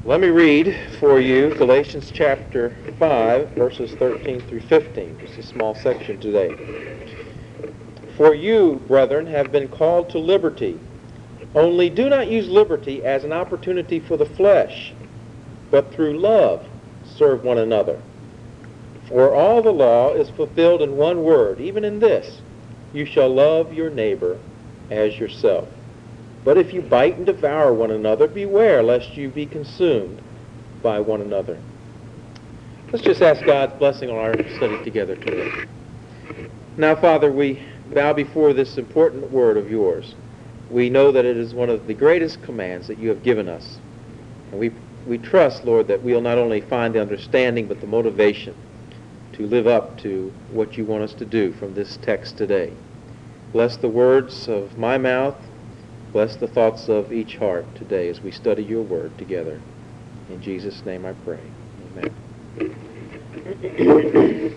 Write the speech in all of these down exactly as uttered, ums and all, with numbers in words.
Let me read for you Galatians chapter five, verses thirteen through fifteen. Just a small section today. For you, brethren, have been called to liberty. Only do not use liberty as an opportunity for the flesh, but through love serve one another. For all the law is fulfilled in one word, even in this, you shall love your neighbor as yourself. But if you bite and devour one another, beware lest you be consumed by one another. Let's just ask God's blessing on our study together today. Now, Father, we bow before this important word of yours. We know that it is one of the greatest commands that you have given us. And we, we trust, Lord, that we'll not only find the understanding, but the motivation to live up to what you want us to do from this text today. Bless the words of my mouth. Bless the thoughts of each heart today as we study your word together. In Jesus' name I pray. Amen.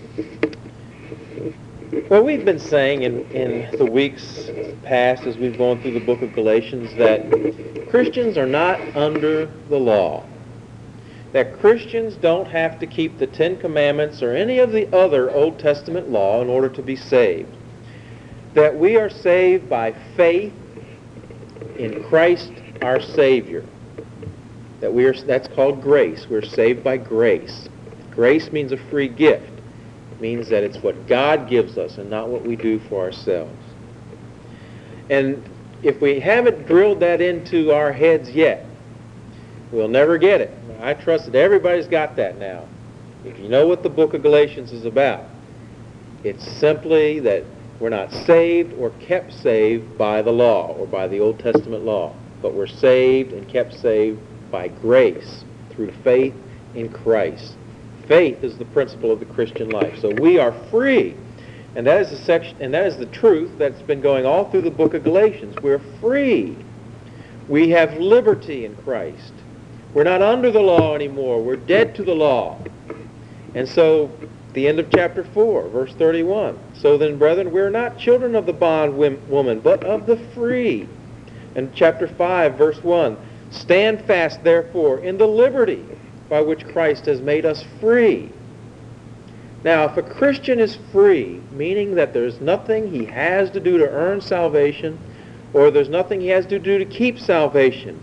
Well, we've been saying in, in the weeks past as we've gone through the book of Galatians that Christians are not under the law. That Christians don't have to keep the Ten Commandments or any of the other Old Testament law in order to be saved. That we are saved by faith in Christ our Savior. That we are, that's called grace. We're saved by grace. Grace means a free gift. It means that it's what God gives us and not what we do for ourselves. And if we haven't drilled that into our heads yet, we'll never get it. I trust that everybody's got that now. If you know what the book of Galatians is about, it's simply that we're not saved or kept saved by the law or by the Old Testament law, but we're saved and kept saved by grace through faith in Christ. Faith is the principle of the Christian life. So we are free, and that is the section, and that is the truth that's been going all through the book of Galatians. We're free. We have liberty in Christ. We're not under the law anymore. We're dead to the law. And so the end of chapter four, verse thirty-one. So then, brethren, we're not children of the bondwoman, but of the free. And chapter five, verse one. Stand fast, therefore, in the liberty by which Christ has made us free. Now, if a Christian is free, meaning that there's nothing he has to do to earn salvation, or there's nothing he has to do to keep salvation,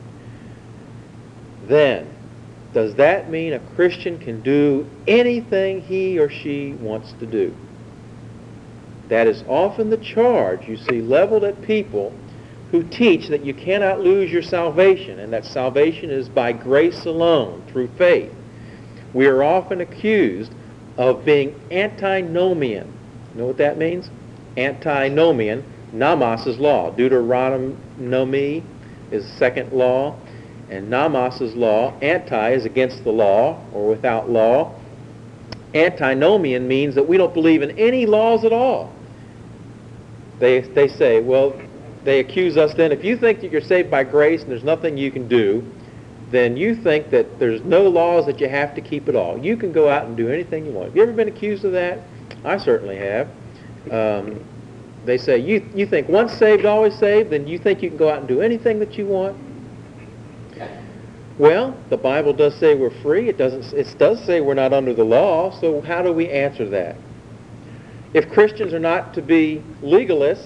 then does that mean a Christian can do anything he or she wants to do? That is often the charge you see leveled at people who teach that you cannot lose your salvation and that salvation is by grace alone, through faith. We are often accused of being antinomian. You know what that means? Antinomian. Nomos is law. Deuteronomy is the second law. And nomos is law. Anti is against the law or without law. Antinomian means that we don't believe in any laws at all. They, they say, well, they accuse us then, if you think that you're saved by grace and there's nothing you can do, then you think that there's no laws that you have to keep at all. You can go out and do anything you want. Have you ever been accused of that? I certainly have. Um, they say, you, you think once saved, always saved, then you think you can go out and do anything that you want? Well, the Bible does say we're free. It doesn't. It does say we're not under the law, so how do we answer that? If Christians are not to be legalists,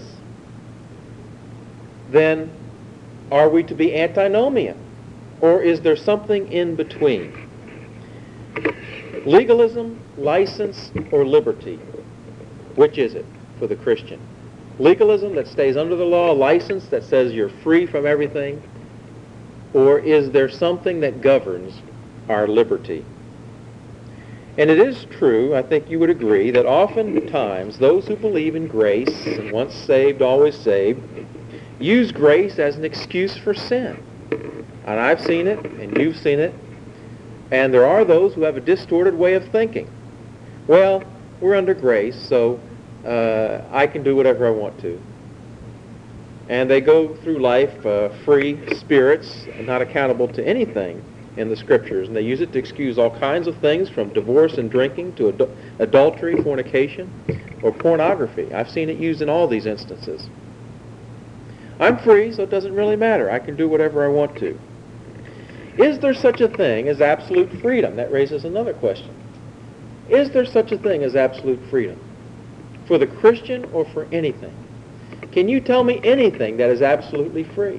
then are we to be antinomian? Or is there something in between? Legalism, license, or liberty? Which is it for the Christian? Legalism that stays under the law, license that says you're free from everything? Or is there something that governs our liberty? And it is true, I think you would agree, that oftentimes those who believe in grace, and once saved, always saved, use grace as an excuse for sin. And I've seen it, and you've seen it. And there are those who have a distorted way of thinking. Well, we're under grace, so uh, I can do whatever I want to. And they go through life uh, free spirits, not accountable to anything in the Scriptures. And they use it to excuse all kinds of things, from divorce and drinking to ad- adultery, fornication, or pornography. I've seen it used in all these instances. I'm free, so it doesn't really matter. I can do whatever I want to. Is there such a thing as absolute freedom? That raises another question. Is there such a thing as absolute freedom? For the Christian or for anything? Can you tell me anything that is absolutely free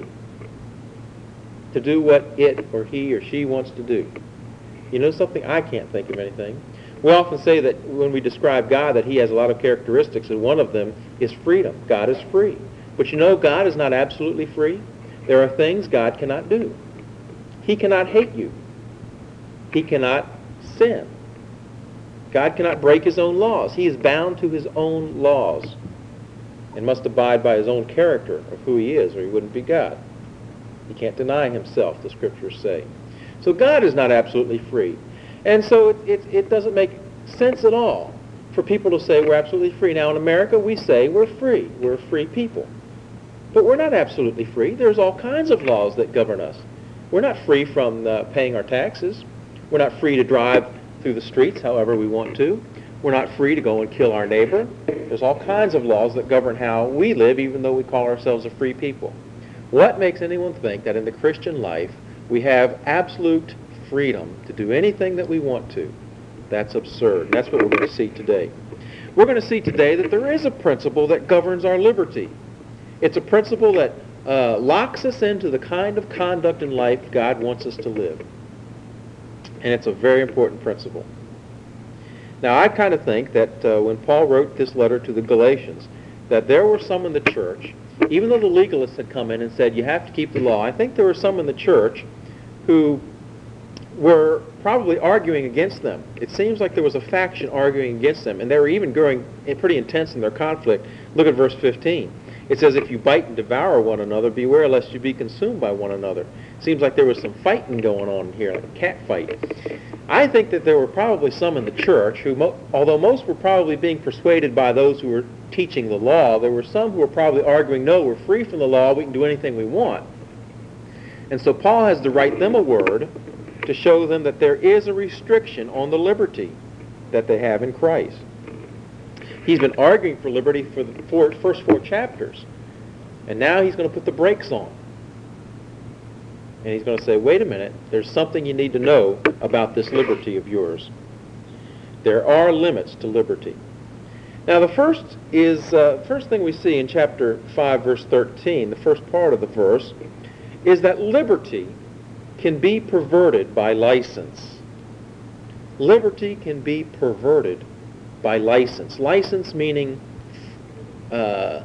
to do what it or he or she wants to do? You know something? I can't think of anything. We often say that when we describe God that he has a lot of characteristics, and one of them is freedom. God is free. But you know, God is not absolutely free. There are things God cannot do. He cannot hate you. He cannot sin. God cannot break his own laws. He is bound to his own laws and must abide by his own character of who he is, or he wouldn't be God. He can't deny himself, the scriptures say. So God is not absolutely free. And so it, it, it doesn't make sense at all for people to say we're absolutely free. Now in America we say we're free. We're free people. But we're not absolutely free. There's all kinds of laws that govern us. We're not free from uh, paying our taxes. We're not free to drive through the streets however we want to. We're not free to go and kill our neighbor. There's all kinds of laws that govern how we live, even though we call ourselves a free people. What makes anyone think that in the Christian life we have absolute freedom to do anything that we want to? That's absurd. That's what we're going to see today. We're going to see today that there is a principle that governs our liberty. It's a principle that uh, locks us into the kind of conduct in life God wants us to live. And it's a very important principle. Now, I kind of think that uh, when Paul wrote this letter to the Galatians, that there were some in the church, even though the legalists had come in and said, you have to keep the law, I think there were some in the church who were probably arguing against them. It seems like there was a faction arguing against them, and they were even growing pretty intense in their conflict. Look at verse fifteen. It says, if you bite and devour one another, beware lest you be consumed by one another. Seems like there was some fighting going on here, like a cat fight. I think that there were probably some in the church who, mo- although most were probably being persuaded by those who were teaching the law, there were some who were probably arguing, no, we're free from the law, we can do anything we want. And so Paul has to write them a word to show them that there is a restriction on the liberty that they have in Christ. He's been arguing for liberty for the four, first four chapters. And now he's going to put the brakes on. And he's going to say, wait a minute, there's something you need to know about this liberty of yours. There are limits to liberty. Now the first is, uh, first thing we see in chapter five, verse thirteen, the first part of the verse, is that liberty can be perverted by license. Liberty can be perverted by license. License meaning uh,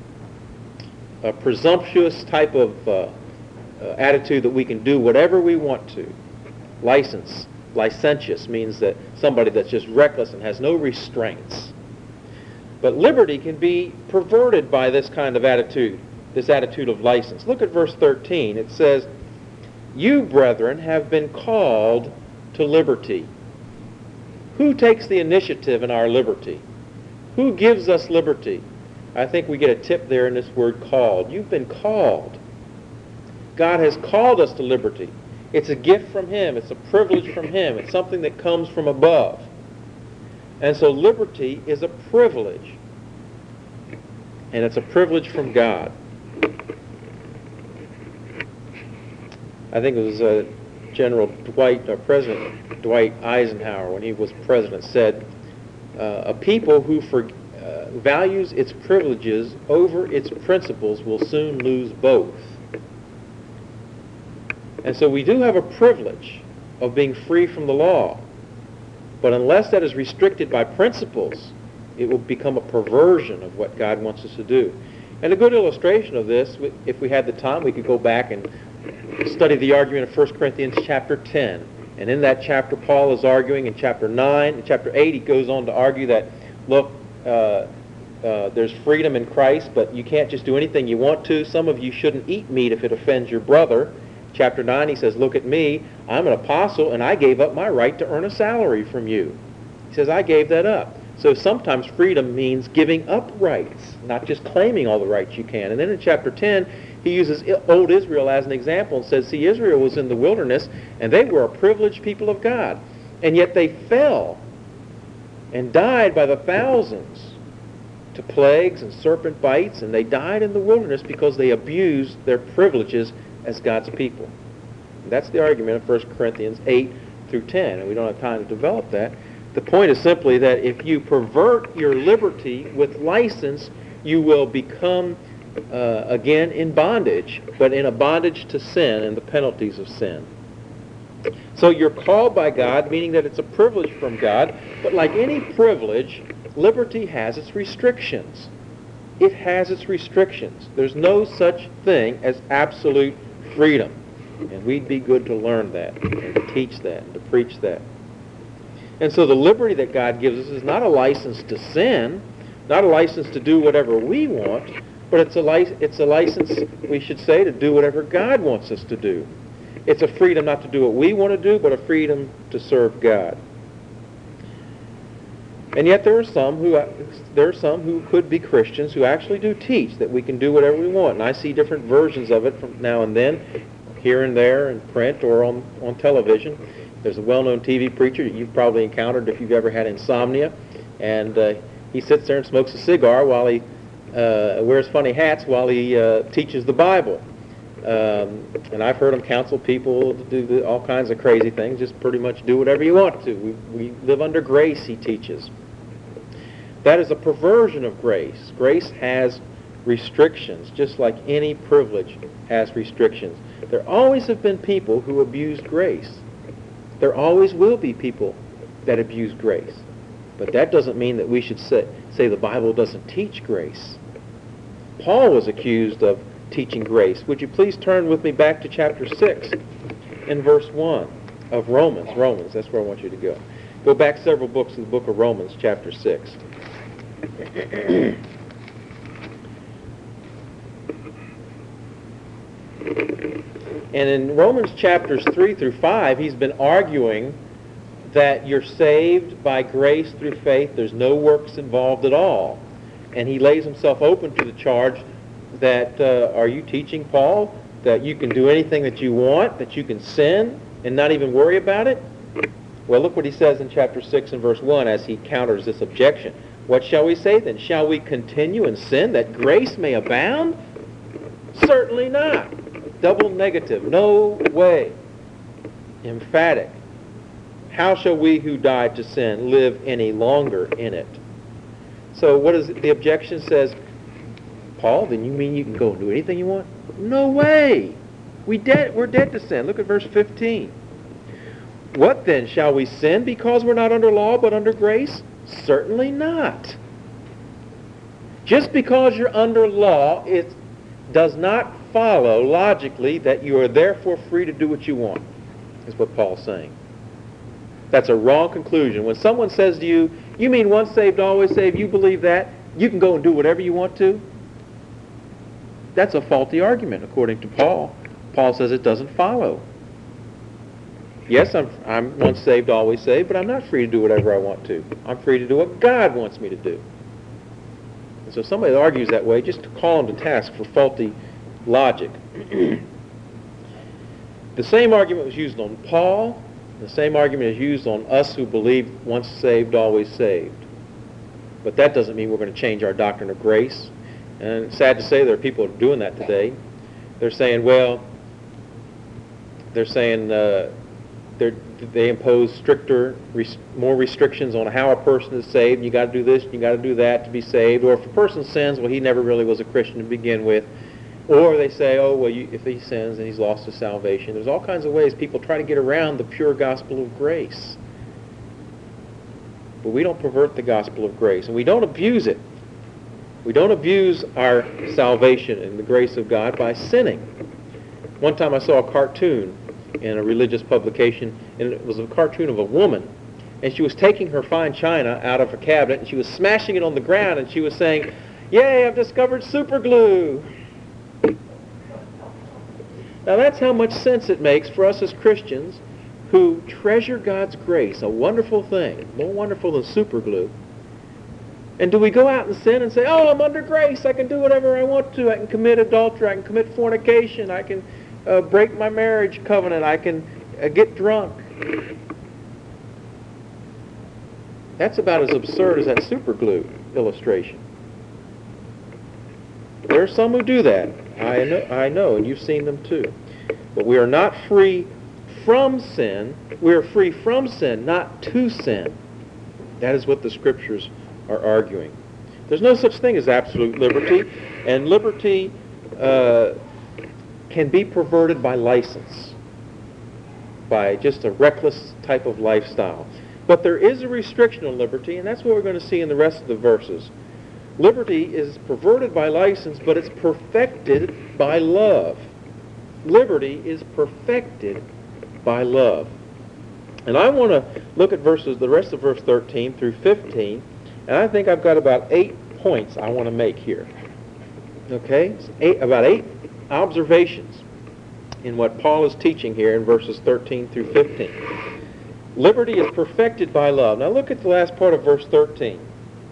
a presumptuous type of uh, uh, attitude that we can do whatever we want to. License, licentious, means that somebody that's just reckless and has no restraints. But liberty can be perverted by this kind of attitude, this attitude of license. Look at verse thirteen. It says, you, brethren, have been called to liberty. Who takes the initiative in our liberty? Who gives us liberty? I think we get a tip there in this word called. You've been called. God has called us to liberty. It's a gift from him. It's a privilege from him. It's something that comes from above. And so liberty is a privilege. And it's a privilege from God. I think it was uh, General Dwight, uh, President Dwight Eisenhower, when he was president, said, uh, a people who for, uh, values its privileges over its principles will soon lose both. And so we do have a privilege of being free from the law. But unless that is restricted by principles, it will become a perversion of what God wants us to do. And a good illustration of this, if we had the time, we could go back and study the argument of First Corinthians chapter ten. And in that chapter, Paul is arguing. In chapter nine, in chapter eight, he goes on to argue that, look, uh, uh, there's freedom in Christ, but you can't just do anything you want to. Some of you shouldn't eat meat if it offends your brother. Chapter nine, he says, look at me. I'm an apostle, and I gave up my right to earn a salary from you. He says, I gave that up. So sometimes freedom means giving up rights, not just claiming all the rights you can. And then in chapter ten, he uses old Israel as an example and says, see, Israel was in the wilderness, and they were a privileged people of God. And yet they fell and died by the thousands to plagues and serpent bites, and they died in the wilderness because they abused their privileges as God's people. That's the argument of First Corinthians eight through ten, and we don't have time to develop that. The point is simply that if you pervert your liberty with license, you will become, uh, again, in bondage, but in a bondage to sin and the penalties of sin. So you're called by God, meaning that it's a privilege from God, but like any privilege, liberty has its restrictions. It has its restrictions. There's no such thing as absolute freedom. And we'd be good to learn that, and to teach that, and to preach that. And so the liberty that God gives us is not a license to sin, not a license to do whatever we want, but it's a, li- it's a license, we should say, to do whatever God wants us to do. It's a freedom not to do what we want to do, but a freedom to serve God. And yet there are some who there are some who could be Christians who actually do teach that we can do whatever we want. And I see different versions of it from now and then, here and there in print or on, on television. There's a well-known T V preacher that you've probably encountered if you've ever had insomnia. And uh, he sits there and smokes a cigar while he uh, wears funny hats while he uh, teaches the Bible. Um, and I've heard him counsel people to do the, all kinds of crazy things, just pretty much do whatever you want to. We, we live under grace, he teaches. That is a perversion of grace. Grace has restrictions, just like any privilege has restrictions. There always have been people who abused grace. There always will be people that abuse grace. But that doesn't mean that we should say, say the Bible doesn't teach grace. Paul was accused of teaching grace. Would you please turn with me back to chapter six and verse one of Romans. Romans, that's where I want you to go. Go back several books to the book of Romans, chapter six. And in Romans chapters three through five, he's been arguing that you're saved by grace through faith. There's no works involved at all. And he lays himself open to the charge that, uh, are you teaching, Paul, that you can do anything that you want, that you can sin and not even worry about it? Well, look what he says in chapter six and verse one as he counters this objection. What shall we say then? Shall we continue in sin that grace may abound? Certainly not. Double negative. No way. Emphatic. How shall we who died to sin live any longer in it? So what is it? The objection says, Paul, then you mean you can go and do anything you want? No way. We dead, we're dead to sin. Look at verse fifteen. What then? Shall we sin because we're not under law but under grace? Certainly not. Just because you're under law, it does not follow logically that you are therefore free to do what you want, is what Paul's saying. That's a wrong conclusion. When someone says to you, you mean once saved, always saved, you believe that, you can go and do whatever you want to? That's a faulty argument, according to Paul. Paul says it doesn't follow. Yes, I'm, I'm once saved, always saved, but I'm not free to do whatever I want to. I'm free to do what God wants me to do. And so somebody that argues that way, just to call them to task for faulty logic. The same argument was used on Paul. The same argument is used on us who believe once saved, always saved. But that doesn't mean we're going to change our doctrine of grace. And it's sad to say there are people doing that today. They're saying, well, they're saying uh, they're, they impose stricter, res- more restrictions on how a person is saved. You got to do this, you got to do that to be saved. Or if a person sins, well, he never really was a Christian to begin with. Or they say, oh, well, you, if he sins, then he's lost his salvation. There's all kinds of ways people try to get around the pure gospel of grace. But we don't pervert the gospel of grace, and we don't abuse it. We don't abuse our salvation and the grace of God by sinning. One time I saw a cartoon in a religious publication, and it was a cartoon of a woman, and she was taking her fine china out of her cabinet, and she was smashing it on the ground, and she was saying, yay, I've discovered super glue. Now that's how much sense it makes for us as Christians who treasure God's grace, a wonderful thing, more wonderful than super glue. And do we go out and sin and say, oh, I'm under grace, I can do whatever I want to, I can commit adultery, I can commit fornication, I can uh, break my marriage covenant, I can uh, get drunk. That's about as absurd as that super glue illustration. There are some who do that. I know, I know, and you've seen them too. But we are not free from sin. We are free from sin, not to sin. That is what the Scriptures are arguing. There's no such thing as absolute liberty, and liberty uh, can be perverted by license, by just a reckless type of lifestyle. But there is a restriction on liberty, and that's what we're going to see in the rest of the verses. Liberty is perverted by license, but it's perfected by love. Liberty is perfected by love. And I want to look at verses, the rest of verse thirteen through fifteen, and I think I've got about eight points I want to make here. Okay? It's eight, about eight observations in what Paul is teaching here in verses thirteen through fifteen. Liberty is perfected by love. Now look at the last part of verse thirteen.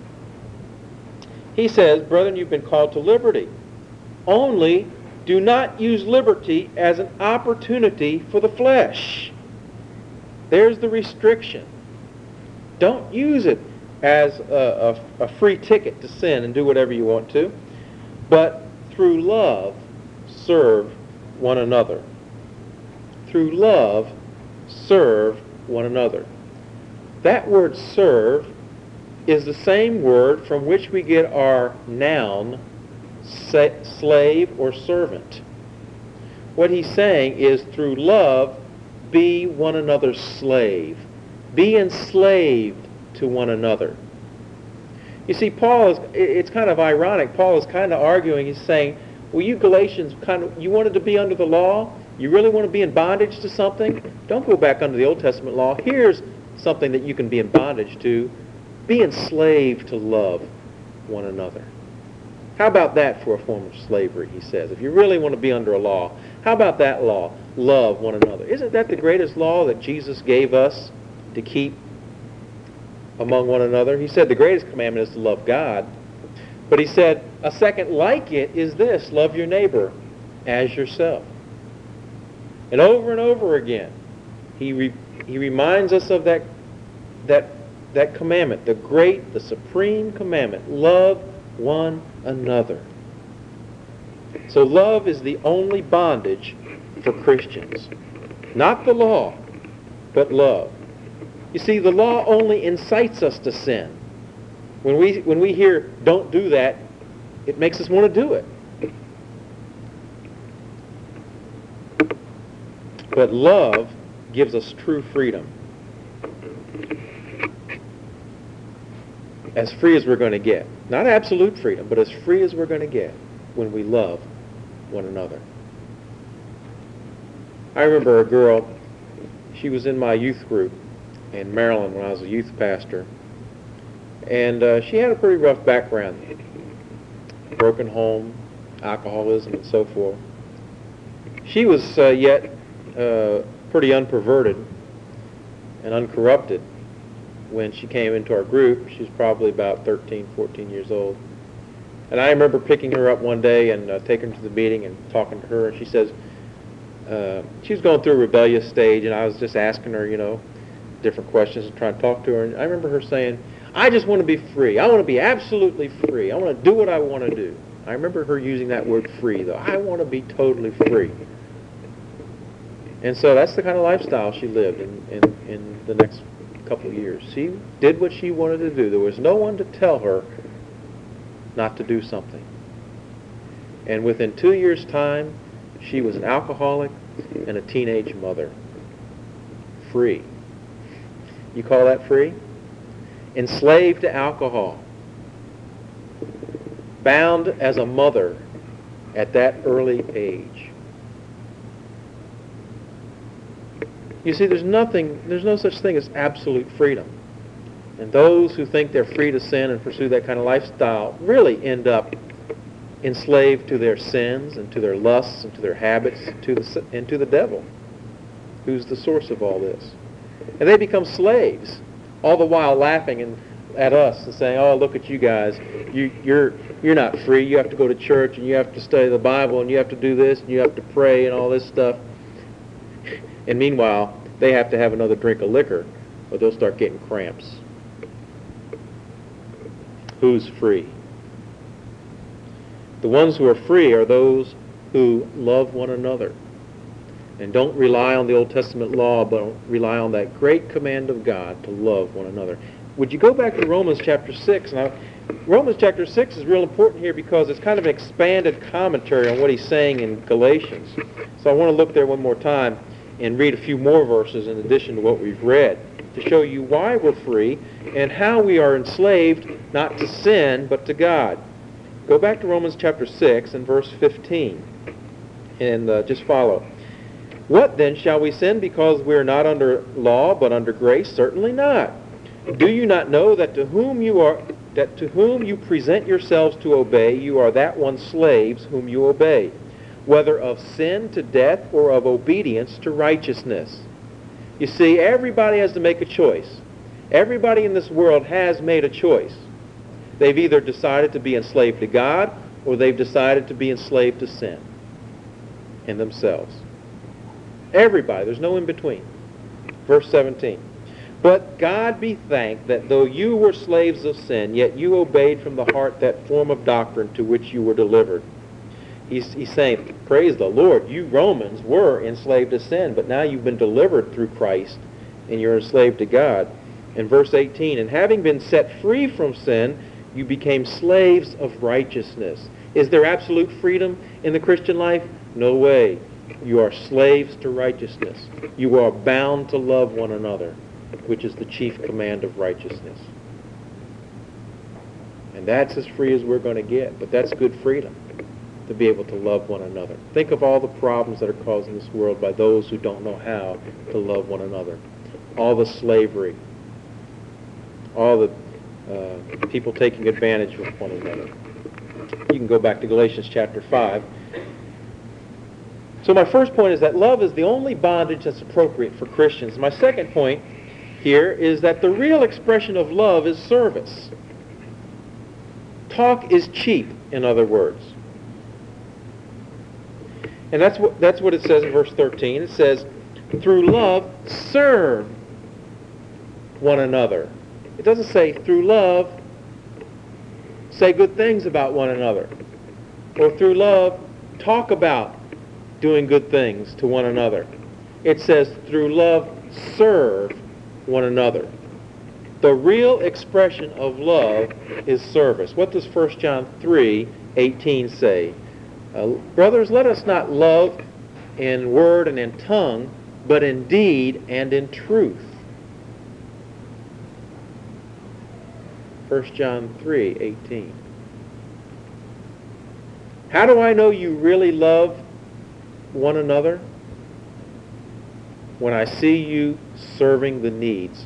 He says, "Brethren, you've been called to liberty. Only do not use liberty as an opportunity for the flesh." There's the restriction. Don't use it as a, a, a free ticket to sin and do whatever you want to, but through love serve one another. Through love serve one another. That word serve is the same word from which we get our noun sa- slave or servant. What he's saying is through love be one another's slave. Be enslaved to one another. You see, Paul is, it's kind of ironic. Paul is kind of arguing, he's saying, well, you Galatians, kind of, you wanted to be under the law? You really want to be in bondage to something? Don't go back under the Old Testament law. Here's something that you can be in bondage to. Be enslaved to love one another. How about that for a form of slavery, he says. If you really want to be under a law, how about that law? Love one another. Isn't that the greatest law that Jesus gave us to keep among one another? He said the greatest commandment is to love God. But he said a second like it is this: love your neighbor as yourself. And over and over again, he re, he reminds us of that that that commandment, the great, the supreme commandment: love one another. So love is the only bondage for Christians. Not the law, but love. You see, the law only incites us to sin. When we when we hear don't do that, it makes us want to do it. But love gives us true freedom. As free as we're going to get. Not absolute freedom, but as free as we're going to get when we love one another. I remember a girl, she was in my youth group in Maryland when I was a youth pastor, and uh, she had a pretty rough background. Broken home, alcoholism, and so forth. She was uh, yet uh, pretty unperverted and uncorrupted when she came into our group. She was probably about thirteen, fourteen years old. And I remember picking her up one day and uh, taking her to the meeting and talking to her. And she says, uh, she was going through a rebellious stage, and I was just asking her, you know, different questions and trying to talk to her. And I remember her saying, I just want to be free. I want to be absolutely free. I want to do what I want to do. I remember her using that word free, though. I want to be totally free. And so that's the kind of lifestyle she lived in, in, in the next couple of years. She did what she wanted to do. There was no one to tell her not to do something. And within two years' time, she was an alcoholic and a teenage mother. Free. You call that free? Enslaved to alcohol. Bound as a mother at that early age. You see, there's nothing, there's no such thing as absolute freedom. And those who think they're free to sin and pursue that kind of lifestyle really end up enslaved to their sins and to their lusts and to their habits and to the, and to the devil, who's the source of all this. And they become slaves, all the while laughing and, at us and saying, oh, look at you guys. You, you're, you're not free. You have to go to church and you have to study the Bible and you have to do this and you have to pray and all this stuff. And meanwhile, they have to have another drink of liquor or they'll start getting cramps. Who's free? The ones who are free are those who love one another. And don't rely on the Old Testament law, but rely on that great command of God to love one another. Would you go back to Romans chapter six? Now, Romans chapter six is real important here because it's kind of an expanded commentary on what he's saying in Galatians. So I want to look there one more time and read a few more verses in addition to what we've read to show you why we're free and how we are enslaved not to sin but to God. Go back to Romans chapter six and verse fifteen and uh, just follow. What then, shall we sin because we are not under law but under grace? Certainly not. Do you not know that to whom you are that to whom you present yourselves to obey, you are that one's slaves whom you obey, whether of sin to death or of obedience to righteousness? You see, everybody has to make a choice. Everybody in this world has made a choice. They've either decided to be enslaved to God or they've decided to be enslaved to sin in themselves. Everybody. There's no in between. Verse seventeen. But God be thanked that though you were slaves of sin, yet you obeyed from the heart that form of doctrine to which you were delivered. He's, he's saying, praise the Lord, you Romans were enslaved to sin, but now you've been delivered through Christ, and you're enslaved to God. In verse eighteen, and having been set free from sin, you became slaves of righteousness. Is there absolute freedom in the Christian life? No way. You are slaves to righteousness. You are bound to love one another, which is the chief command of righteousness. And that's as free as we're going to get, but that's good freedom, to be able to love one another. Think of all the problems that are caused in this world by those who don't know how to love one another. All the slavery, all the uh, people taking advantage of one another. You can go back to Galatians chapter five. So my first point is that love is the only bondage that's appropriate for Christians. My second point here is that the real expression of love is service. Talk is cheap, in other words. And that's what, that's what it says in verse thirteen. It says, through love, serve one another. It doesn't say, through love, say good things about one another. Or through love, talk about doing good things to one another. It says, through love, serve one another. The real expression of love is service. What does First John three eighteen say? Uh, Brothers, let us not love in word and in tongue, but in deed and in truth. First John three eighteen. How do I know you really love one another? When I see you serving the needs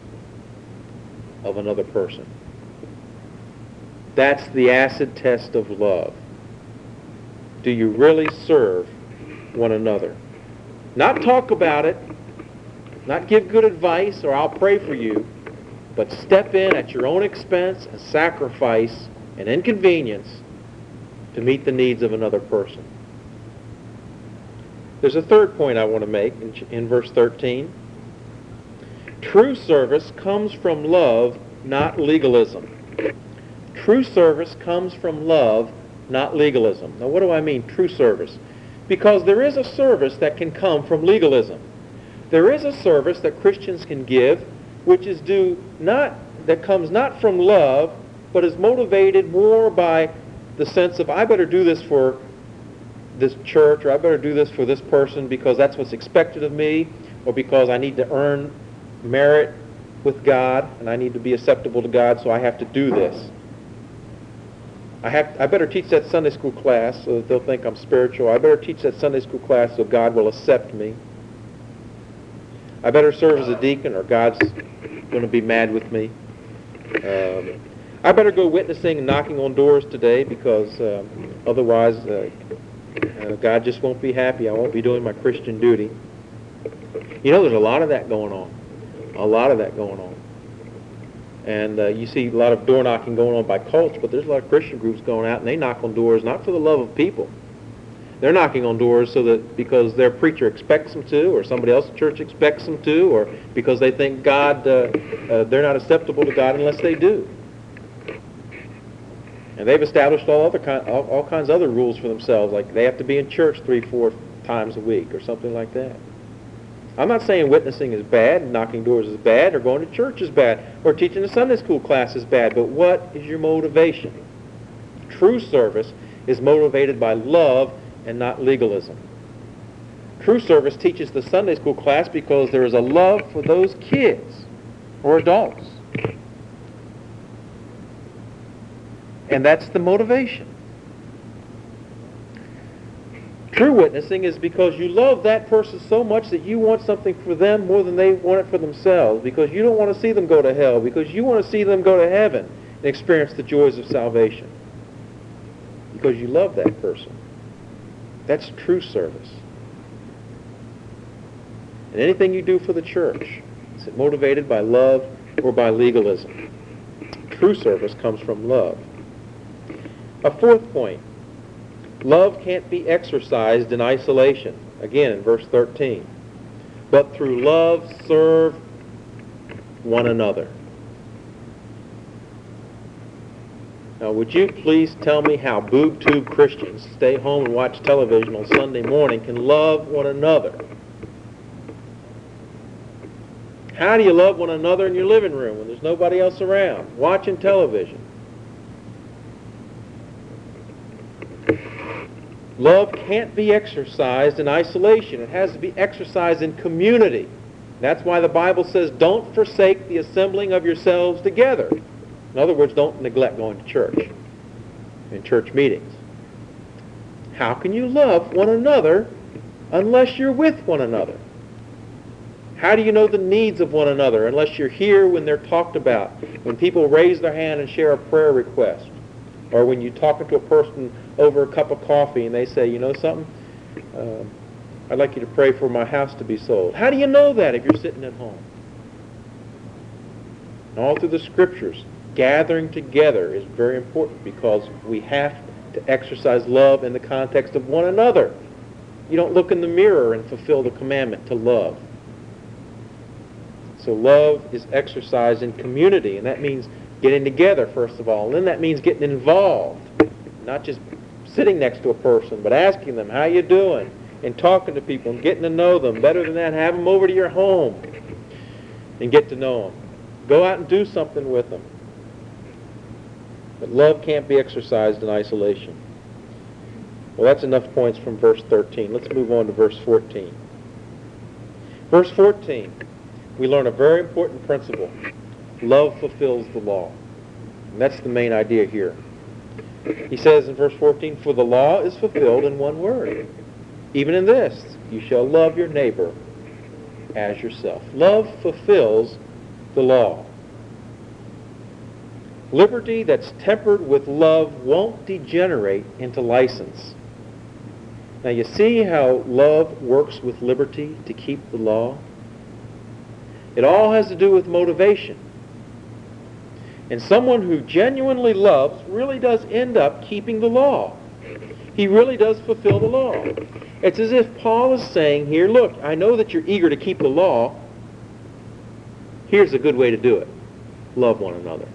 of another person. That's the acid test of love. Do you really serve one another? Not talk about it, not give good advice or I'll pray for you, but step in at your own expense and sacrifice and inconvenience to meet the needs of another person. There's a third point I want to make in, in verse thirteen. True service comes from love, not legalism. True service comes from love, not legalism. Now what do I mean, true service? Because there is a service that can come from legalism. There is a service that Christians can give which is due not, that comes not from love, but is motivated more by the sense of, I better do this for this church, or I better do this for this person because that's what's expected of me, or because I need to earn merit with God, and I need to be acceptable to God, so I have to do this. I have, I better teach that Sunday school class so that they'll think I'm spiritual. I better teach that Sunday school class so God will accept me. I better serve as a deacon or God's going to be mad with me. Um, I better go witnessing and knocking on doors today because um, otherwise uh, uh, God just won't be happy. I won't be doing my Christian duty. You know, there's a lot of that going on. A lot of that going on. And uh, you see a lot of door knocking going on by cults, but there's a lot of Christian groups going out and they knock on doors not for the love of people. They're knocking on doors so that because their preacher expects them to, or somebody else in church expects them to, or because they think God, uh, uh, they're not acceptable to God unless they do. And they've established all other kind, all, all kinds of other rules for themselves, like they have to be in church three, four, times a week or something like that. I'm not saying witnessing is bad, and knocking doors is bad, or going to church is bad, or teaching a Sunday school class is bad, but what is your motivation? True service is motivated by love and not legalism. True service teaches the Sunday school class because there is a love for those kids or adults. And that's the motivation. True witnessing is because you love that person so much that you want something for them more than they want it for themselves, because you don't want to see them go to hell, because you want to see them go to heaven and experience the joys of salvation, because you love that person. That's true service. And anything you do for the church, is it motivated by love or by legalism? True service comes from love. A fourth point. Love can't be exercised in isolation. Again, in verse thirteen. But through love serve one another. Now, would you please tell me how boob-tube Christians stay home and watch television on Sunday morning can love one another? How do you love one another in your living room when there's nobody else around, watching television? Love can't be exercised in isolation. It has to be exercised in community. That's why the Bible says, don't forsake the assembling of yourselves together. In other words, don't neglect going to church, in church meetings. How can you love one another unless you're with one another? How do you know the needs of one another unless you're here when they're talked about, when people raise their hand and share a prayer request, or when you're talking to a person over a cup of coffee and they say, you know something, uh, I'd like you to pray for my house to be sold. How do you know that if you're sitting at home? And all through the Scriptures, gathering together is very important because we have to exercise love in the context of one another. You don't look in the mirror and fulfill the commandment to love. So love is exercised in community, and that means getting together, first of all. And then that means getting involved, not just sitting next to a person, but asking them, how you doing? And talking to people and getting to know them. Better than that, have them over to your home and get to know them. Go out and do something with them. But love can't be exercised in isolation. Well, that's enough points from verse thirteen. Let's move on to verse fourteen. Verse fourteen, we learn a very important principle. Love fulfills the law. And that's the main idea here. He says in verse fourteen, for the law is fulfilled in one word. Even in this, you shall love your neighbor as yourself. Love fulfills the law. Liberty that's tempered with love won't degenerate into license. Now you see how love works with liberty to keep the law? It all has to do with motivation. And someone who genuinely loves really does end up keeping the law. He really does fulfill the law. It's as if Paul is saying here, look, I know that you're eager to keep the law. Here's a good way to do it. Love one another.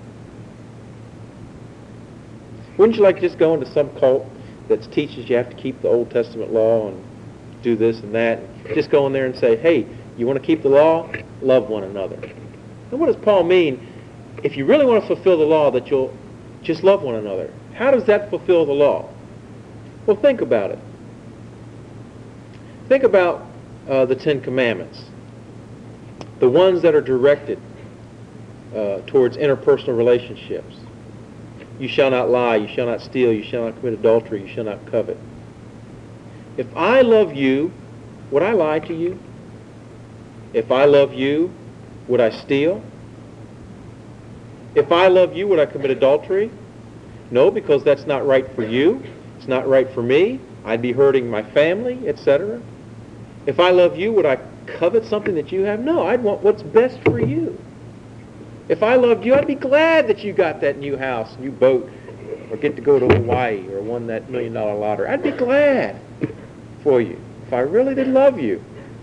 Wouldn't you like to just go into some cult that teaches you have to keep the Old Testament law and do this and that? Just go in there and say, hey, you want to keep the law? Love one another. And what does Paul mean? If you really want to fulfill the law, that you'll just love one another. How does that fulfill the law? Well, think about it. Think about uh, the Ten Commandments. The ones that are directed uh, towards interpersonal relationships. You shall not lie, you shall not steal, you shall not commit adultery, you shall not covet. If I love you, would I lie to you? If I love you, would I steal? If I love you, would I commit adultery? No, because that's not right for you. It's not right for me. I'd be hurting my family, et cetera. If I love you, would I covet something that you have? No, I'd want what's best for you. If I loved you, I'd be glad that you got that new house, new boat, or get to go to Hawaii or won that million dollar lottery. I'd be glad for you if I really did love you.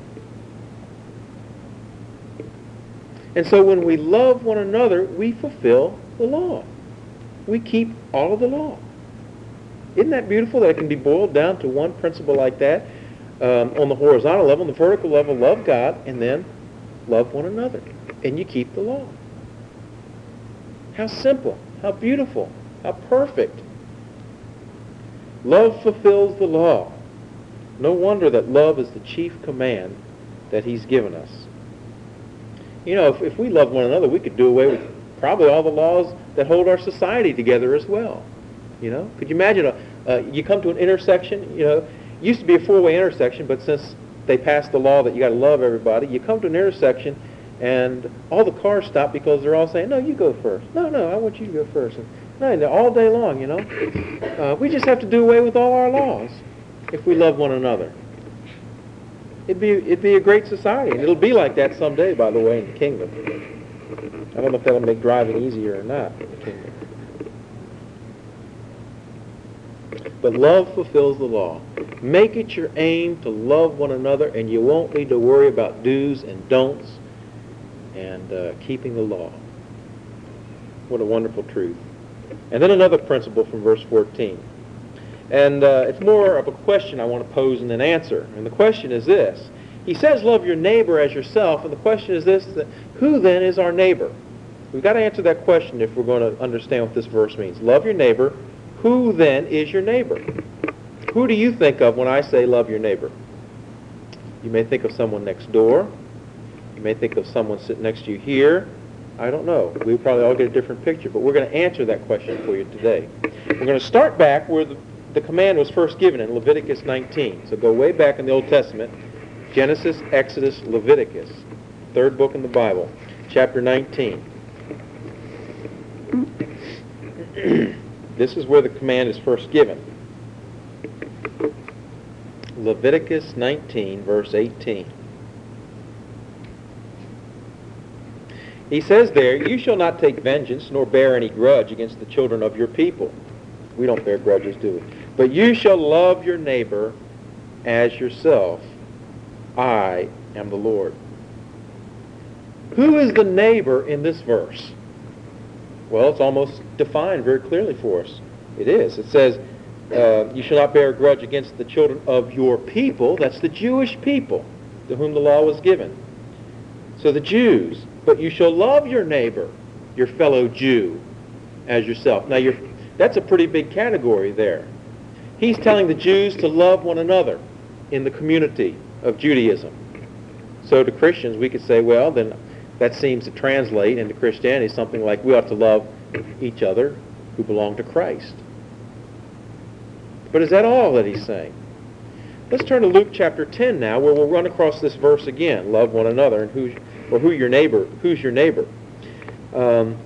And so when we love one another, we fulfill the law. We keep all of the law. Isn't that beautiful that it can be boiled down to one principle like that? um, on the horizontal level, on the vertical level, love God, and then love one another. And you keep the law. How simple, how beautiful, how perfect. Love fulfills the law. No wonder that love is the chief command that he's given us. You know, if, if we love one another, we could do away with probably all the laws that hold our society together as well. You know, could you imagine, a, uh, you come to an intersection, you know, it used to be a four-way intersection, but since they passed the law that you got to love everybody, you come to an intersection and all the cars stop because they're all saying, no, you go first. No, no, I want you to go first. And, no, and all day long, you know. Uh, we just have to do away with all our laws if we love one another. It'd be, it'd be a great society, and it'll be like that someday, by the way, in the kingdom. I don't know if that'll make driving easier or not in the kingdom. But love fulfills the law. Make it your aim to love one another, and you won't need to worry about do's and don'ts and uh, keeping the law. What a wonderful truth. And then another principle from verse fourteen. And uh, it's more of a question I want to pose and then answer. And the question is this. He says, love your neighbor as yourself. And the question is this, that who then is our neighbor? We've got to answer that question if we're going to understand what this verse means. Love your neighbor. Who then is your neighbor? Who do you think of when I say love your neighbor? You may think of someone next door. You may think of someone sitting next to you here. I don't know. We probably all get a different picture, but we're going to answer that question for you today. We're going to start back where the, the command was first given in Leviticus nineteen. So go way back in the Old Testament. Genesis, Exodus, Leviticus. Third book in the Bible. Chapter nineteen. This is where the command is first given. Leviticus nineteen, verse eighteen. He says there, you shall not take vengeance nor bear any grudge against the children of your people. We don't bear grudges, do we? But you shall love your neighbor as yourself. I am the Lord. Who is the neighbor in this verse? Well, it's almost defined very clearly for us. It is. It says, uh, you shall not bear a grudge against the children of your people. That's the Jewish people to whom the law was given. So the Jews. But you shall love your neighbor, your fellow Jew, as yourself. Now, you're, that's a pretty big category there. He's telling the Jews to love one another in the community of Judaism. So to Christians, we could say, well, then that seems to translate into Christianity something like we ought to love each other who belong to Christ. But is that all that he's saying? Let's turn to Luke chapter ten now, where we'll run across this verse again, love one another, and who, or who your neighbor, who's your neighbor. Um,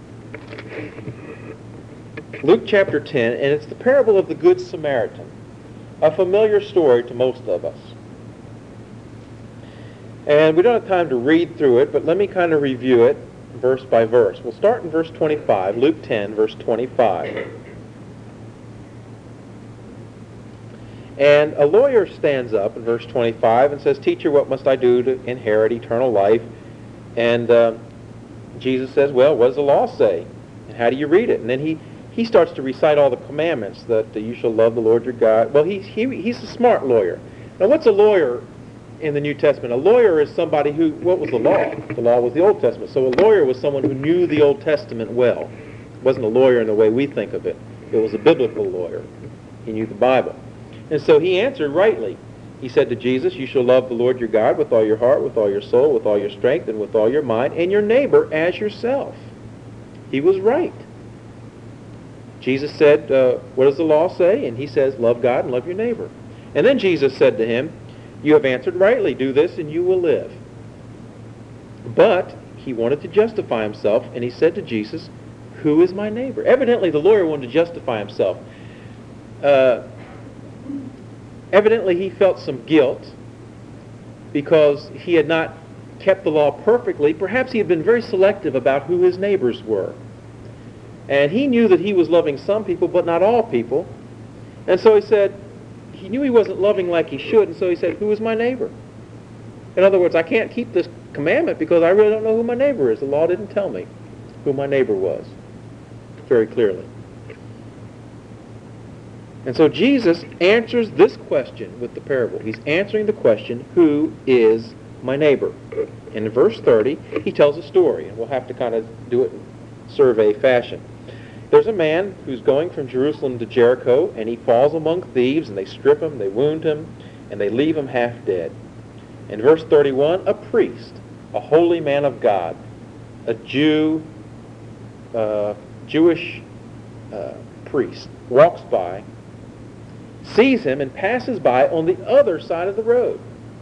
Luke chapter ten, and it's the parable of the Good Samaritan, a familiar story to most of us. And we don't have time to read through it, but let me kind of review it verse by verse. We'll start in verse twenty-five, Luke ten, verse twenty-five. And a lawyer stands up in verse twenty-five and says, Teacher, what must I do to inherit eternal life? And uh, Jesus says, well, what does the law say? And how do you read it? And then he, he starts to recite all the commandments that uh, you shall love the Lord your God. Well, he, he, he's a smart lawyer. Now, what's a lawyer in the New Testament? A lawyer is somebody who, what was the law? The law was the Old Testament. So a lawyer was someone who knew the Old Testament well. It wasn't a lawyer in the way we think of it. It was a biblical lawyer. He knew the Bible. And so he answered rightly. He said to Jesus, you shall love the Lord your God with all your heart, with all your soul, with all your strength, and with all your mind, and your neighbor as yourself. He was right. Jesus said, uh, what does the law say? And he says, love God and love your neighbor. And then Jesus said to him, you have answered rightly. Do this and you will live. But he wanted to justify himself, and he said to Jesus, who is my neighbor? Evidently, the lawyer wanted to justify himself. Uh, Evidently, he felt some guilt because he had not kept the law perfectly. Perhaps he had been very selective about who his neighbors were. And he knew that he was loving some people, but not all people. And so he said, he knew he wasn't loving like he should, and so he said, who is my neighbor? In other words, I can't keep this commandment because I really don't know who my neighbor is. The law didn't tell me who my neighbor was very clearly. And so Jesus answers this question with the parable. He's answering the question, who is my neighbor? And in verse thirty, he tells a story, and we'll have to kind of do it in survey fashion. There's a man who's going from Jerusalem to Jericho, and he falls among thieves, and they strip him, they wound him, and they leave him half dead. In verse thirty-one, a priest, a holy man of God, a Jew, uh, Jewish uh, priest, walks by, sees him, and passes by on the other side of the road.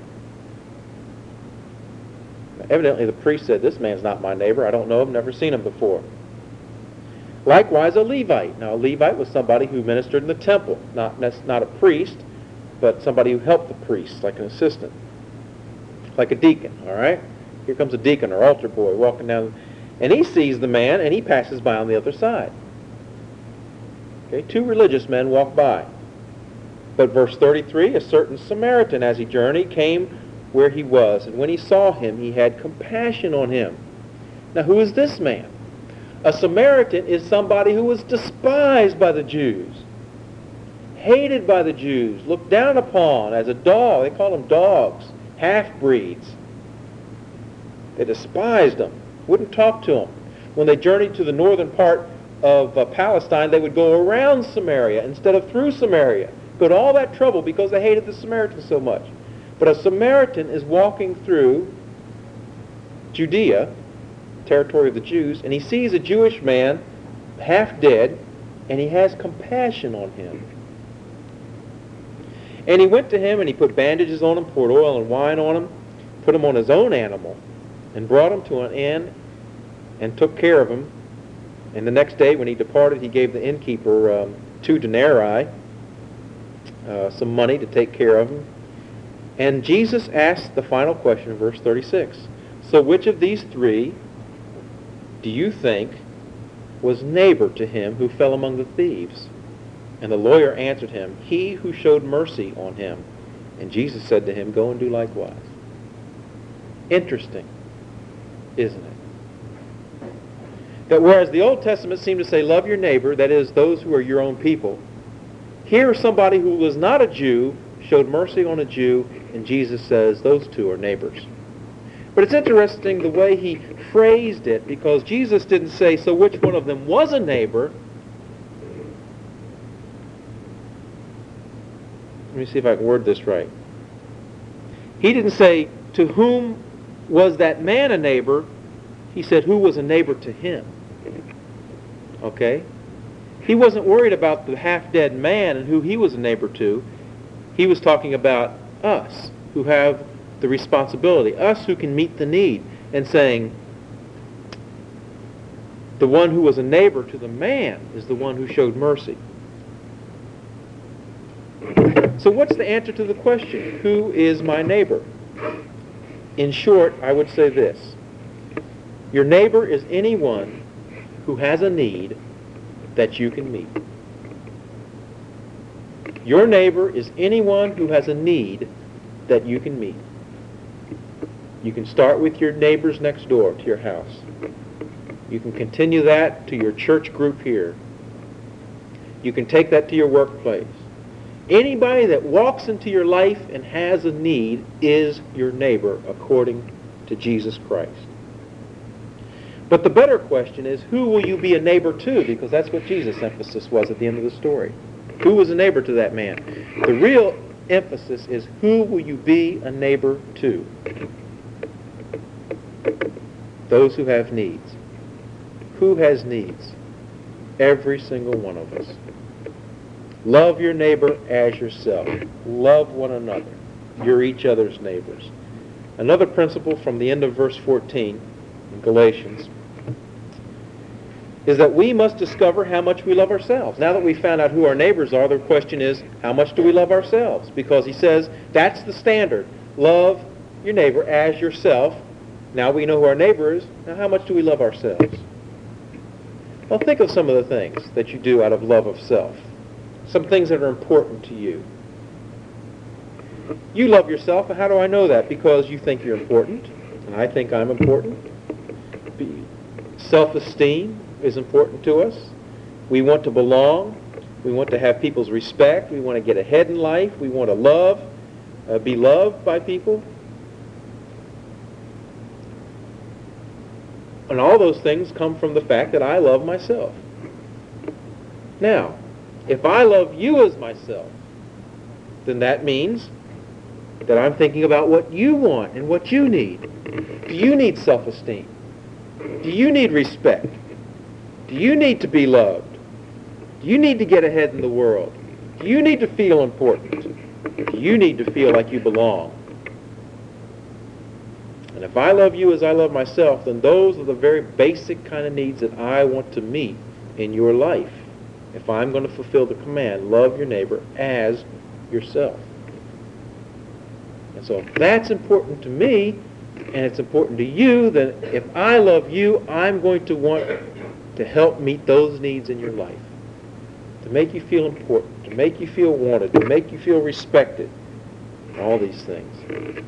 Now, evidently the priest said, this man's not my neighbor, I don't know him, never seen him before. Likewise, a Levite. Now, a Levite was somebody who ministered in the temple, not, not a priest, but somebody who helped the priest, like an assistant, like a deacon, all right? Here comes a deacon or altar boy walking down, and he sees the man, and he passes by on the other side. Okay, two religious men walk by. But verse thirty-three, a certain Samaritan, as he journeyed, came where he was, and when he saw him, he had compassion on him. Now, who is this man? A Samaritan is somebody who was despised by the Jews, hated by the Jews, looked down upon as a dog. They called them dogs, half-breeds. They despised them, wouldn't talk to them. When they journeyed to the northern part of uh, Palestine, they would go around Samaria instead of through Samaria. Go to all that trouble because they hated the Samaritans so much. But a Samaritan is walking through Judea, territory of the Jews, and he sees a Jewish man half dead, and he has compassion on him. And he went to him, and he put bandages on him, poured oil and wine on him, put him on his own animal, and brought him to an inn, and took care of him. And the next day when he departed, he gave the innkeeper um, two denarii, uh, some money to take care of him. And Jesus asked the final question in verse thirty-six. So which of these three do you think was neighbor to him who fell among the thieves? And the lawyer answered him, he who showed mercy on him. And Jesus said to him, go and do likewise. Interesting, isn't it? That whereas the Old Testament seemed to say, love your neighbor, that is, those who are your own people, here somebody who was not a Jew showed mercy on a Jew, and Jesus says those two are neighbors. But it's interesting the way he phrased it, because Jesus didn't say, so which one of them was a neighbor? Let me see if I can word this right. He didn't say, to whom was that man a neighbor? He said, who was a neighbor to him? Okay? He wasn't worried about the half-dead man and who he was a neighbor to. He was talking about us, who have the responsibility, us who can meet the need, and saying, the one who was a neighbor to the man is the one who showed mercy. So what's the answer to the question, who is my neighbor? In short, I would say this. Your neighbor is anyone who has a need that you can meet. Your neighbor is anyone who has a need that you can meet. You can start with your neighbors next door to your house. You can continue that to your church group here. You can take that to your workplace. Anybody that walks into your life and has a need is your neighbor according to Jesus Christ. But the better question is, who will you be a neighbor to? Because that's what Jesus' emphasis was at the end of the story. Who was a neighbor to that man? The real emphasis is, who will you be a neighbor to? Those who have needs. Who has needs? Every single one of us. Love your neighbor as yourself. Love one another. You're each other's neighbors. Another principle from the end of verse fourteen in Galatians is that we must discover how much we love ourselves. Now that we've found out who our neighbors are, the question is, how much do we love ourselves? Because he says that's the standard. Love your neighbor as yourself. Now we know who our neighbor is. Now how much do we love ourselves? Well, think of some of the things that you do out of love of self. Some things that are important to you. You love yourself, and how do I know that? Because you think you're important, and I think I'm important. Self-esteem is important to us. We want to belong. We want to have people's respect. We want to get ahead in life. We want to love, uh, be loved by people. And all those things come from the fact that I love myself. Now, if I love you as myself, then that means that I'm thinking about what you want and what you need. Do you need self-esteem? Do you need respect? Do you need to be loved? Do you need to get ahead in the world? Do you need to feel important? Do you need to feel like you belong? And if I love you as I love myself, then those are the very basic kind of needs that I want to meet in your life. If I'm going to fulfill the command, love your neighbor as yourself. And so if that's important to me, and it's important to you, then if I love you, I'm going to want to help meet those needs in your life. To make you feel important, to make you feel wanted, to make you feel respected. All these things.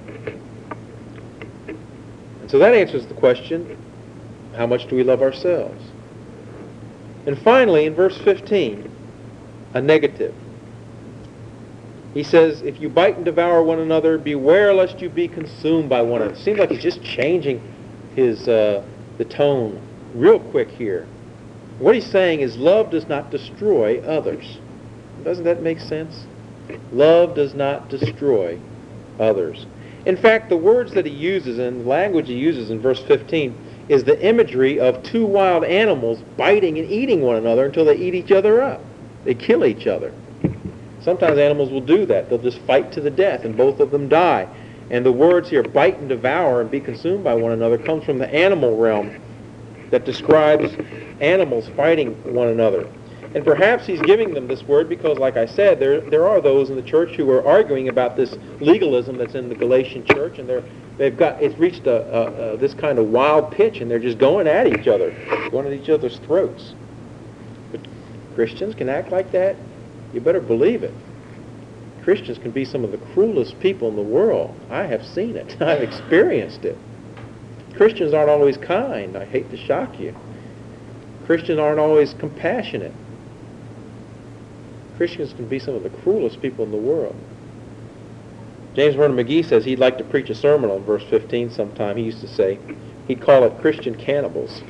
And so that answers the question, how much do we love ourselves? And finally, in verse fifteen, a negative. He says, if you bite and devour one another, beware lest you be consumed by one another. It seems like he's just changing his uh, the tone real quick here. What he's saying is love does not destroy others. Doesn't that make sense? Love does not destroy others. In fact, the words that he uses and the language he uses in verse fifteen is the imagery of two wild animals biting and eating one another until they eat each other up. They kill each other. Sometimes animals will do that. They'll just fight to the death, and both of them die. And the words here, bite and devour and be consumed by one another, comes from the animal realm that describes animals fighting one another. And perhaps he's giving them this word because, like I said, there there are those in the church who are arguing about this legalism that's in the Galatian church, and they're they've got it's reached a, a, a this kind of wild pitch, and they're just going at each other, going at each other's throats. But Christians can act like that? You better believe it. Christians can be some of the cruelest people in the world. I have seen it. I've experienced it. Christians aren't always kind. I hate to shock you. Christians aren't always compassionate. Christians can be some of the cruelest people in the world. James Vernon McGee says he'd like to preach a sermon on verse fifteen sometime. He used to say he'd call it Christian cannibals.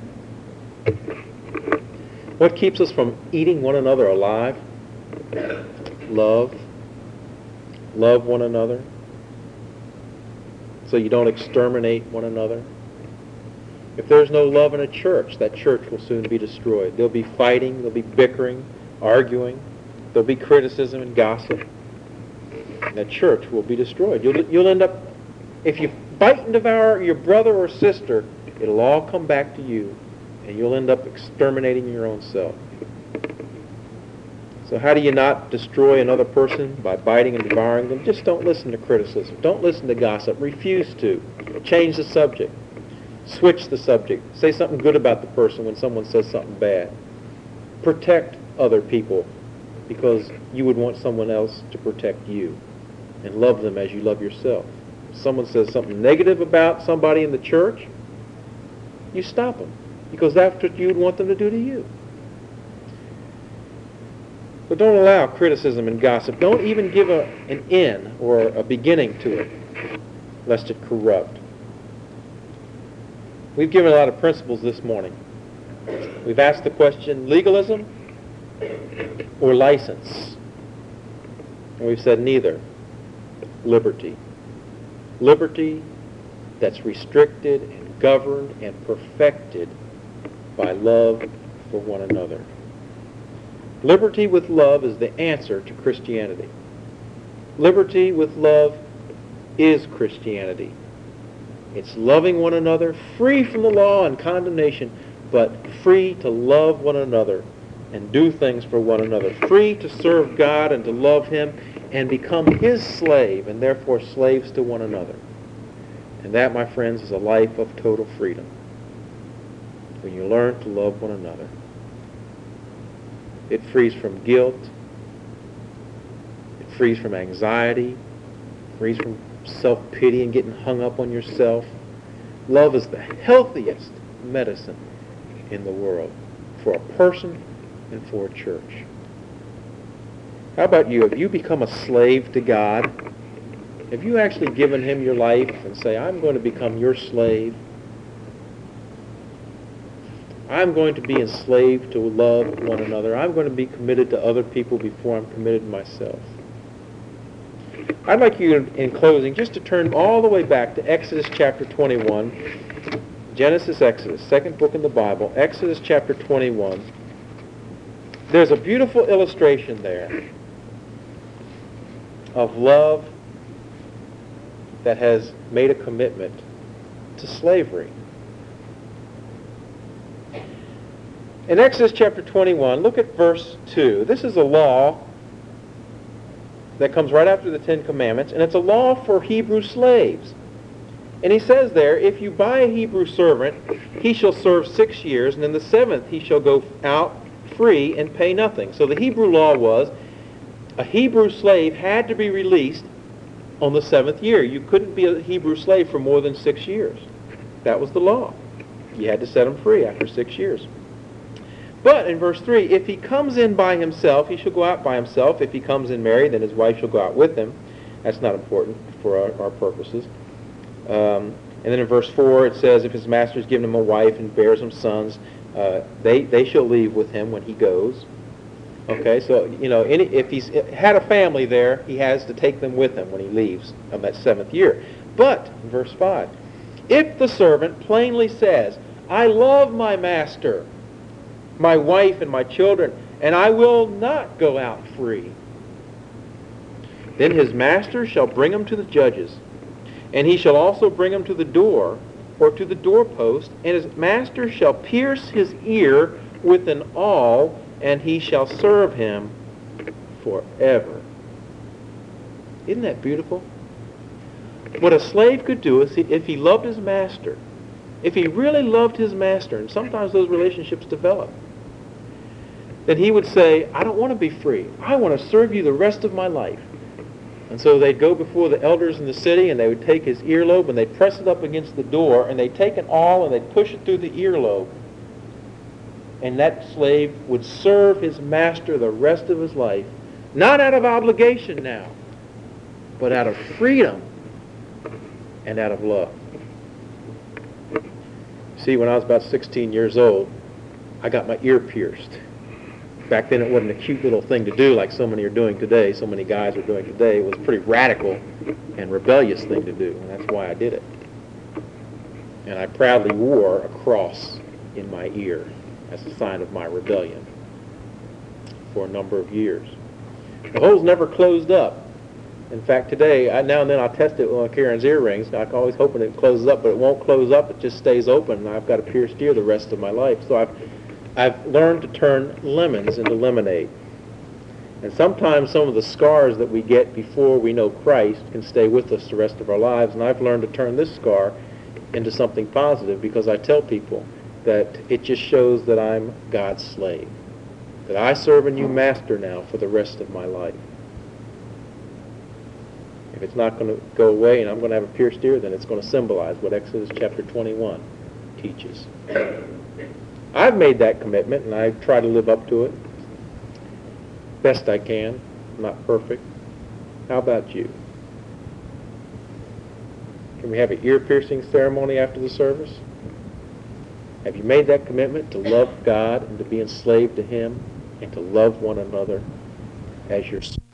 What keeps us from eating one another alive? Love. Love one another. So you don't exterminate one another. If there's no love in a church, that church will soon be destroyed. There'll be fighting, there'll be bickering, arguing, there'll be criticism and gossip. And that church will be destroyed. You'll, you'll end up, if you bite and devour your brother or sister, it'll all come back to you, and you'll end up exterminating your own self. So how do you not destroy another person? By biting and devouring them? Just don't listen to criticism. Don't listen to gossip. Refuse to. Change the subject. Switch the subject. Say something good about the person when someone says something bad. Protect other people because you would want someone else to protect you. And love them as you love yourself. If someone says something negative about somebody in the church, you stop them because that's what you would want them to do to you. But don't allow criticism and gossip. Don't even give a, an end or a beginning to it, lest it corrupt. We've given a lot of principles this morning. We've asked the question, legalism or license? And we've said neither. Liberty. Liberty that's restricted and governed and perfected by love for one another. Liberty with love is the answer to Christianity. Liberty with love is Christianity. It's loving one another, free from the law and condemnation, but free to love one another and do things for one another. Free to serve God and to love Him and become His slave, and therefore slaves to one another. And that, my friends, is a life of total freedom. When you learn to love one another. It frees from guilt. It frees from anxiety. It frees from self-pity and getting hung up on yourself. Love is the healthiest medicine in the world for a person and for a church. How about you? Have you become a slave to God? Have you actually given him your life and say, I'm going to become your slave? I'm going to be enslaved to love one another. I'm going to be committed to other people before I'm committed to myself. I'd like you, in closing, just to turn all the way back to Exodus chapter twenty-one. Genesis, Exodus, second book in the Bible, Exodus chapter twenty-one. There's a beautiful illustration there of love that has made a commitment to slavery. In Exodus chapter twenty-one, look at verse two. This is a law that comes right after the Ten Commandments, and it's a law for Hebrew slaves. And he says there, if you buy a Hebrew servant, he shall serve six years, and in the seventh he shall go out free and pay nothing. So the Hebrew law was, a Hebrew slave had to be released on the seventh year. You couldn't be a Hebrew slave for more than six years. That was the law. You had to set him free after six years. But in verse three, if he comes in by himself, he shall go out by himself. If he comes in married, then his wife shall go out with him. That's not important for our, our purposes. Um, and then in verse four, it says, if his master has given him a wife and bears him sons, uh, they, they shall leave with him when he goes. Okay, so, you know, any, if he's had a family there, he has to take them with him when he leaves of that seventh year. But, in verse five, if the servant plainly says, I love my master, my wife and my children, and I will not go out free, then his master shall bring him to the judges, and he shall also bring him to the door, or to the doorpost, and his master shall pierce his ear with an awl, and he shall serve him forever. Isn't that beautiful? What a slave could do is, if he loved his master, if he really loved his master, and sometimes those relationships develop, then he would say, I don't want to be free. I want to serve you the rest of my life. And so they'd go before the elders in the city, and they would take his earlobe, and they'd press it up against the door, and they'd take an awl, and they'd push it through the earlobe. And that slave would serve his master the rest of his life, not out of obligation now, but out of freedom and out of love. See, when I was about sixteen years old, I got my ear pierced. Back then it wasn't a cute little thing to do like so many are doing today, so many guys are doing today. It was a pretty radical and rebellious thing to do, and that's why I did it. And I proudly wore a cross in my ear as a sign of my rebellion for a number of years. The hole's never closed up. In fact, today, I, now and then I'll test it on Karen's earrings. I'm always hoping it closes up, but it won't close up. It just stays open, and I've got a pierced ear the rest of my life. So I've I've learned to turn lemons into lemonade. And sometimes some of the scars that we get before we know Christ can stay with us the rest of our lives. And I've learned to turn this scar into something positive, because I tell people that it just shows that I'm God's slave, that I serve a new master now for the rest of my life. If it's not going to go away and I'm going to have a pierced ear, then it's going to symbolize what Exodus chapter twenty-one teaches. I've made that commitment, and I try to live up to it best I can. I'm not perfect. How about you? Can we have an ear-piercing ceremony after the service? Have you made that commitment to love God and to be enslaved to Him and to love one another as your